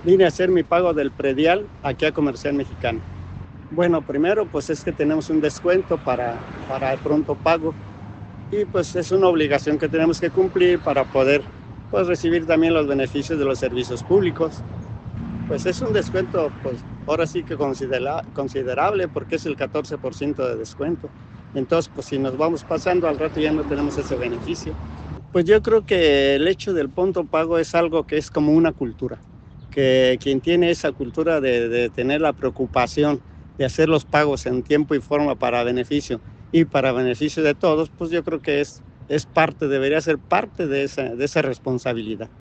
Vine a hacer mi pago del predial aquí a Comercial Mexicana. Bueno, primero pues es que tenemos un descuento para el pronto pago y pues es una obligación que tenemos que cumplir para poder pues recibir también los beneficios de los servicios públicos. Pues es un descuento, pues ahora sí que considerable porque es el 14% de descuento. Entonces, pues si nos vamos pasando al rato ya no tenemos ese beneficio. Pues yo creo que el hecho del pronto pago es algo que es como una cultura, que quien tiene esa cultura de tener la preocupación de hacer los pagos en tiempo y forma para beneficio y para beneficio de todos, pues yo creo que es parte, debería ser parte de esa responsabilidad.